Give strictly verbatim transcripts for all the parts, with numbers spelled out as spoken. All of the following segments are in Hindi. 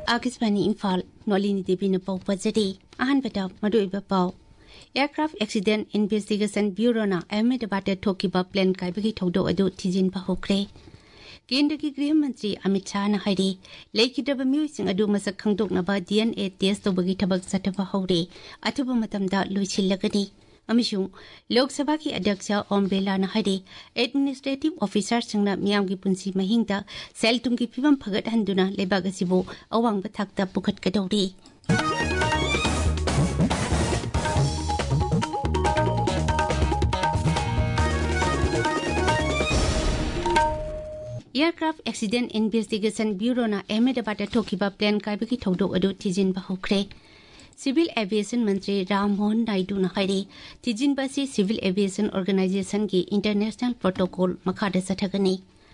आकाशवाणी इम्फाल नोलिनी देवी न पाउ पजरी अहनबदा मरुइबा पाउ एयरक्राफ्ट एक्सीडेंट इन्वेस्टिगेशन ब्यूरो ना अहमदाबाद ठोकिबा प्लेन काइबगी थौदो अदु थिजिनबा होख्रे केंद्र की गृह मंत्री अमित शाह न हाइरे लेखिदब म्यूसिंग अदु मसक खंगदोकनबा डीएनए टेस्ट तोबगी थबक सटबा हौरे अथुब मतमदा लोइसिल्लगनी अमिशुं लोकसभा की अध्यक्ष ओम बिरला न हाइरे एडमिनिस्ट्रेटिव ऑफिसर संगना मियाम की पुंसी महिंगदा सेल तुंगी फिबम फगत हंदुना लेबाग असिबो अवांग बथाकता पुखटकदौरी एयरक्राफ्ट एक्सीडेंट इन्वेस्टिगेशन ब्यूरो ना अहमदाबाद ठोकिबा प्लेन काइबगी थौदो अदु थिजिनबा होख्रे सिविल एविएशन मंत्री राम मोहन नायडू न हाइरे थिजिनबा सि सिविल एविएशन ऑर्गेनाइजेशन की इंटरनेशनल प्रोटोकॉल मखादा सथगनी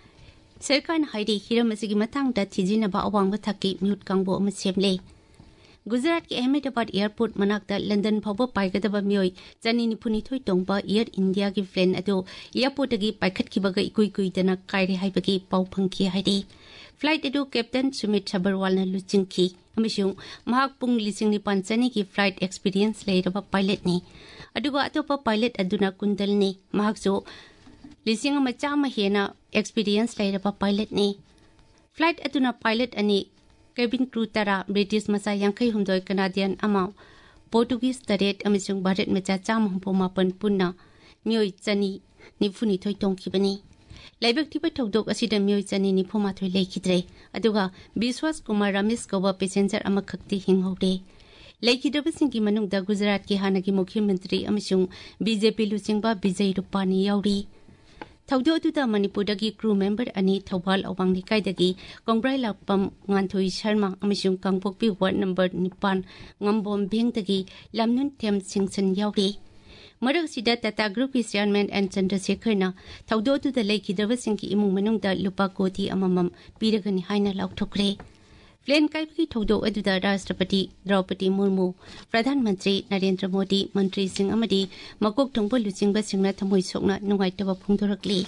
सरकार न हाइरे हिरम असिगी मतांगदा थिजिनबा अवांग थकी म्यूट कांगबो अम सेमले गुजरात के अहमदाबाद एयरपोर्ट मनाक्ता लंदन फावबो पाइगदबा मियोय चनी निफुनिथोय तोंबा एयर इंडिया की प्लेन अदो एयरपोर्ट गी पाइखतखिबगा इकुई कुइदना काइरे हाइबगी पाउ फंखि हाइरे फ्लाइट अदो कैप्टन सुमित सबरवाल न लुचिंखि अमिशुं महाक पुंग लिसिंग निपान चनी की फ्लाइट एक्सपीरियंस लेरबा पायलट ने अदुगा अतोपा पायलट अदुना कुंदल ने महाकसो लिसिंग मचामा हेना एक्सपीरियंस लेरबा पायलट ने फ्लाइट अदुना पायलट अनि केबिन क्रू तरा ब्रिटिश मचा यांखै हुमदोय कनाडियन अमा पोर्टुगीज तरेट अमिसुं भारत मचा चाम हुंपो मापन पुन्ना मियोय चनी निफुनिथोय तोंखिबनी लाइबक थिबा थौदोक असिदा मियोय चनी निफुमाथोय लेखिद्रे अदुगा विश्वास कुमार रमेश कौबा पैसेंजर अमखक्ति हिंगौदे लेखिदबसिंगी मनुंगदा गुजरात के हानागी मुख्यमंत्री अमिसुं बीजेपी लुचिंगबा विजय रूपानी याउरी थौदो अदुदा मणिपुरदगी क्रू मेंबर अनि थौबाल अवांग निकायदगी कोंग्राई लापम nganthoi शर्मा अमिसुं कांगपोकपी वार्ड नंबर निपान ngambom bengdagi lamnun them singsan yauri मरक सिदा टाटा ग्रुप की चेयरमैन एन चंद्रशेखर ना थौदो अदुदा लेखिदबसिंग की इमुंग मनुंगदा लुपा कोटी अममम पीरगनि हाइना लाउथोक्रे प्लेन काइबगी थौदो अदुदा राष्ट्रपति द्रौपदी मुर्मू प्रधानमंत्री नरेंद्र मोदी मंत्री सिंह अमदी मकोक थोंबो लुचिंगबा सिंगना थमोय सोकना नुंगाइतबा फोंदोरकली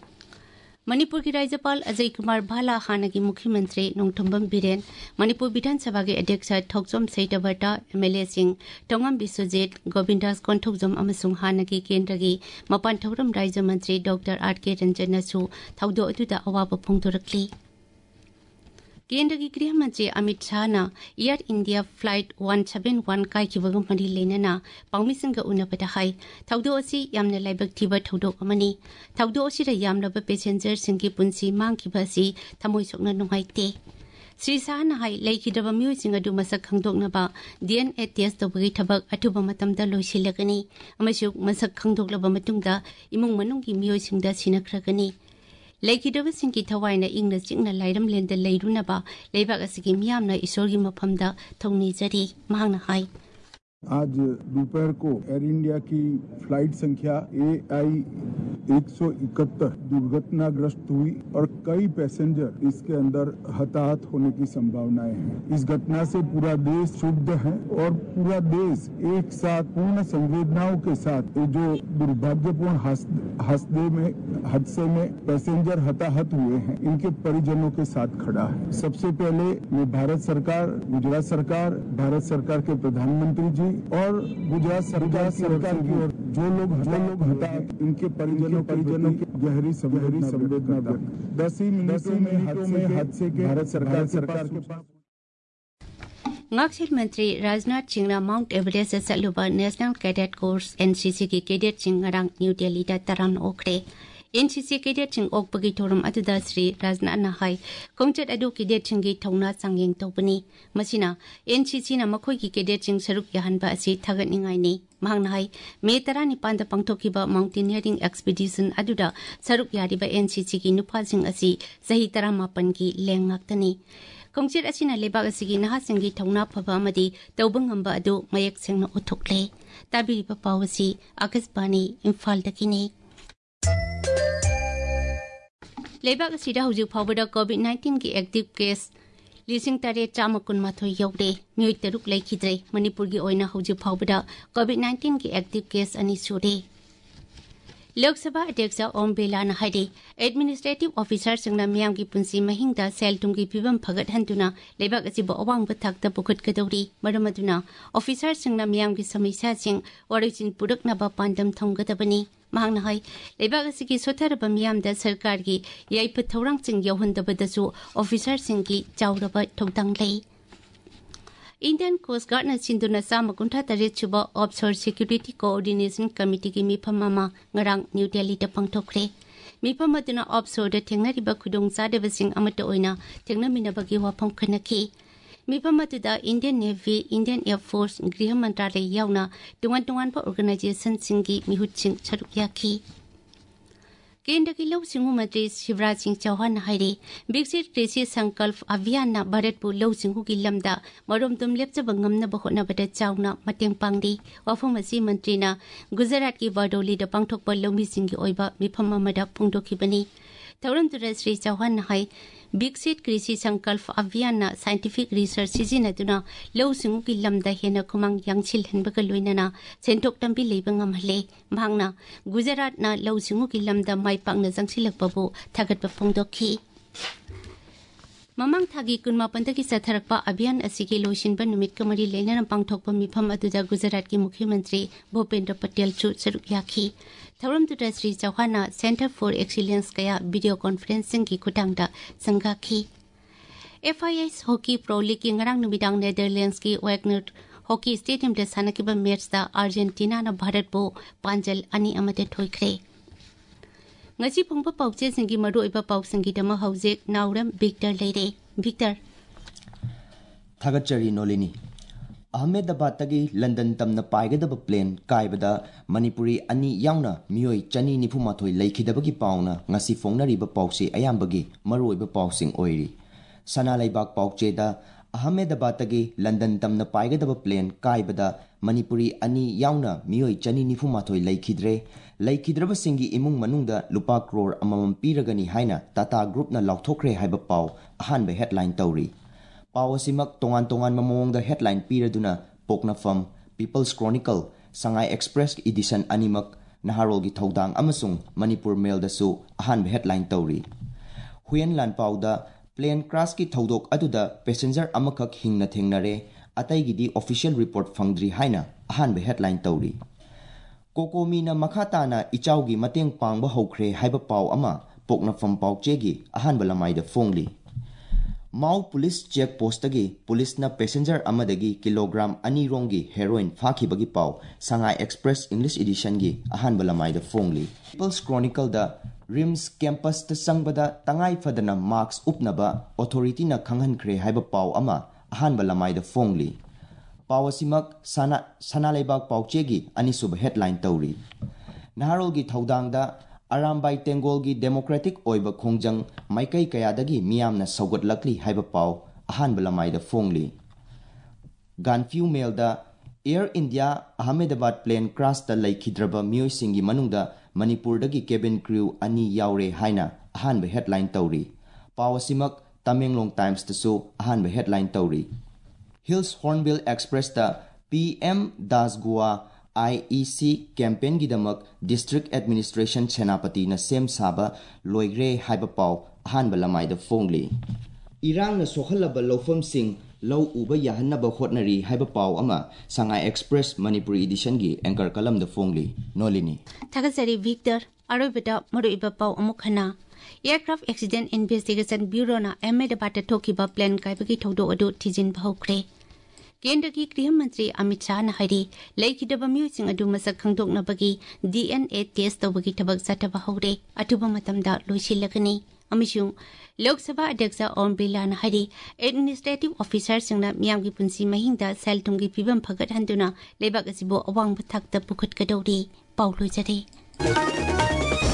मणिपुर की राज्यपाल अजय कुमार भाला हानागी मुख्यमंत्री नोंथोंबम बिरेन मणिपुर विधानसभा के अध्यक्ष थोकजोम सैतबर्ता एमएलए सिंह टोंगम विश्वजीत गोविंदास कोंथोकजोम अमसुंग हानागी केंद्र की मपान थौरम राज्य मंत्री डॉक्टर आर के रंजन नसु थौदो अदुदा अवाब फोंदोरकली केंद्र की गृह मंत्री अमित शाह ना Air India flight one seven one काइखिबगम मरी लेनना पाउमिसिंग उनबदा हाई थौदो असि यामना लाइबक थिबा थौदो अमनी थौदो असिदा यामलब पैसेंजर सिंगी पुंसी मांगखिबसि थमोय सोकना नुंगाइते श्री शाह ना हाई लेखिदबा म्यूजिंग अदु मसक खंगदोकनबा डीएनए टेस्ट तोबगी थबक अथुबा मतमदा लोइसिलगनी अमसु मसक खंगदोकलबा मतुंगदा इमुंग मनुंगी म्यूजिंगदा सिनख्रगनी लेखिदबसिंगी थवाइना इंगना चिंगना लाइरम लेंद लेरुनबा लेबाग असिगी मियामना ईश्वरगी मफमदा थौनीजरी मांगना हाई आज दोपहर को एयर इंडिया की फ्लाइट संख्या ए आई एक सौ इकहत्तर दुर्घटनाग्रस्त हुई और कई पैसेंजर इसके अंदर हताहत होने की संभावनाएं हैं। इस घटना से पूरा देश क्षुब्ध है और पूरा देश एक साथ पूर्ण संवेदनाओं के साथ जो दुर्भाग्यपूर्ण हादसे में हादसे में पैसेंजर हताहत हुए हैं इनके परिजनों के साथ खड़ा है। सबसे पहले मैं भारत सरकार, गुजरात सरकार, भारत सरकार के प्रधानमंत्री जी और गुजरात सरकार सरकार की ओर जो लोग जो लोग हटा इनके परिजनों परिजनों की गहरी गहरी संवेदना व्यक्त दस ही मिनटों में हादसे के भारत सरकार सरकार के पास ngaksil मंत्री राजनाथ सिंह माउंट एवरेस्ट चलुबा नेशनल कैडेट कोर्स एनसीसी की cadet Singh ngarang new Delhi दा तरन ओखरे एनसीसी कैडेट सिंह ओकपगी थोरम अदुदा श्री राजनाथ ना हाई कोंचत अदु कैडेट सिंह की थौना चांगेंग तौबनी मसिना एनसीसी ना मखोई की कैडेट सिंह सरुक याहनबा असि थागतनिंगाइनी मांगना हाई मे तरा निपान दा पांगथोकिबा माउंटेनियरिंग एक्सपीडिशन अदुदा सरुक यारिबा एनसीसी की नुपा सिंह असि सही तरा मापन की लेंग ngakतनी कोंचत असिना लेबाग असिगी नहा सिंगी थौना फबा अमदी तौबंग ngamba अदु मयक सेंगना उथोकले ताबिरिबा पावसी आकाशवाणी इम्फाल दकिनी लेबाग असिदा हुजु फावबदा कोविड नाइनटीन की एक्टिव केस लिसिंग तारे चाम कुनमाथोय यौदे मियोय तरुक लेखिद्रे मणिपुर की ओइना हुजु फावबदा कोविड नाइनटीन की एक्टिव केस अनि सुरे लोक सभा अध्यक्ष ओम बिरलाना हाइदे एडमिनिस्ट्रेटिव ऑफिसर सिंगना मियाम की पुंसी महिंगदा सेल तुंगी फिबम फगतहंदुना लेबाक असिबो अवांग बथाकता पुखटकदौरी मरमदुना ऑफिसर सिंगना मियाम की समस्या सिंग ओरिजिन पुरकनबा पांडम थंगदबनी महांगना हाई लेबाक असिगी सोथरबा मियामदा सरकार की याइफ थौरांग सिंग यौहंदबदसु ऑफिसर सिंग की चाउरबा थौदांग लई इंडियन कोस्ट गार्ड न सिंधुना साम कुंठा तरेत सुबा ऑफशोर सिक्योरिटी कोऑर्डिनेशन कमिटी की मिफम मामा ngarang न्यू दिल्ली दा पांगथोखरे मिफम अदुना ऑफशोर दा थेंगनारिबा खुदोंग चादबसिंग अमत ओइना थेंगनामिनबगी वाफम खनखि मिफम अदुदा इंडियन नेवी इंडियन एयरफोर्स गृह मंत्रालय यावना तुंगान तुंगान पा ऑर्गेनाइजेशन सिंगी मिहुतसिंग सरुक याखि केंद्र की लौ सिंगु मंत्री शिवराज सिंह चौहान हाइरे विकसित कृषि संकल्प अभियान भारतपु लौ सिंगु की लमदा मरोम तुम लेपचब ngamnaba hotnabada chauna mateng pangdi wafam asi मंत्री ना गुजरात की बारडोली दा पांगथोकपा लौमी सिंगी ओइबा मिफम अमदा पुंगदोखिबनी थौरम तुरा श्री चौहान हाई विकसित कृषि संकल्प अभियान ना साइंटिफिक रिसर्च सिजिनदुना लौ सिंगु की लमदा हेना खुमांग यांगसिल हनबगा लोइनाना सेंथोक तंबी लेबा ngamhale भांगना गुजरात ना लौ सिंगु की लमदा माइ पांगना जंगसिलकपबो थागतबा फोंगदोखि ममंग थागी कुनमापंदगी सथरकपा अभियान असिगी लोइसिनबा नुमित कमरी लेना पांगथोकपा मिफम अदुदा गुजरात की मुख्यमंत्री भूपेंद्र पटेल चु सरुक याखि थौरम तुरा Shri Chouhan centre for excellence कया वीडियो कॉन्फ्रेंसिंग की खुटांगदा संगाखि एफआईएस हॉकी प्रो लीग की ngarang numitang नेदरलैंड्स की वैगनर हॉकी स्टेडियम दा सानकिबा मैच दा अर्जेंटीना ना भारत बो पांजल अनि अमते थोइख्रे ngasi phongpa pauche singi maru iba pau singi dama haujek nauram victor leire victor thagachari nolini ahmedabad tagi london tamna paigada plane kaibada manipuri ani yauna mioi chani nifumathoi leikhidabagi pauna ngasi fongnariba pause ayambagi maru iba pausing oiri sana laibak pauche da ahmedabad tagi london tamna paigada plane kaibada manipuri ani yauna mioi chani nifumathoi leikhidre leikidraba singi imung manungda lupa crore amamam piragani haina tata group na lauthokre haiba paw ahan be headline tawri paw asimak tongan tongan mamong da headline piraduna pokna fam people's chronicle sangai express edition animak naharol gi thodang amasung manipur mail da su ahan be headline tawri huyenlan paw da plane crash ki thodok aduda passenger amakak hingna thengnare atai gi di official report phangdri haina ahan be headline tawri कोकोमीना मखाताना इचाउगी मतेंग पांगबा हौख्रे हाइबा पाव अमा पोकनाफम पावचेगी अहान बलमाइदा फोंगली माउ पुलिस चेक पोस्टगी पुलिसना पैसेंजर अमदगी किलोग्राम अनी रोंगी हेरोइन फाखिबगी पाव संगाई एक्सप्रेस इंग्लिश एडिशन गी अहान बलमाइदा फोंगली पीपल्स क्रॉनिकल दा रिम्स कैंपस ता संगबदा तंगाई फदना मार्क्स उपनबा ऑथोरिटी ना खंगहनख्रे हाइबा पाव अमा अहान बलमाइदा फोंगली पावसिमक सना सनालेबाग पाउचेगी अनिसुब हेडलाइन तौरी नारोलगी थौदांगदा अरामबाई तेंगोलगी डेमोक्रेटिक ओइबा खोंजंग माइकई कयादगी मियामना सौगतलकली हाइबा पाव अहान बलमाइदा फोंगली गानफ्यू मेलदा Air India Ahmedabad plane crash ता लैखिद्रबा मियोइसिंगी मनुंगदा मणिपुरदगी केबिन क्रू अनि यावरे हाइना अहान बे हेडलाइन तौरी पावसिमक तमेंगलोंग टाइम्स तसु अहान बे हेडलाइन तौरी Hills Hornbill Express da P M Das Goa I E C campaign gidamak District Administration Senapati na sem saba loigre haiba paw ahan balamai da fongli Irang na sohalaba lofam sing low uba yahanaba hotnari haiba paw ama Sangai Express Manipuri edition gi anchor kalam da fongli nolini Thagazari Victor arobida maru iba paw amukhana Aircraft Accident Investigation Bureau na Ahmedabad thokiba plane kaibagi thodo adu thijin bahukre केंद्र की गृह मंत्री अमित शाह ने हरी लेखिदबा म्यूजिंग अदु मसक खंगदोकनबगी डीएनए टेस्ट तौबगी थबक सटबा हौरे अथुबा मतमदा लोइसिलगनी अमिसुं लोकसभा अध्यक्ष ओम बिरला ने हरी एडमिनिस्ट्रेटिव ऑफिसर सिंगना मियामगी पुंसी महिंदा सेल तुंगी फिबम फगत हंदुना लेबाक असिबो अवांग बथाकता पुखटकदौरी पाउलोइजरे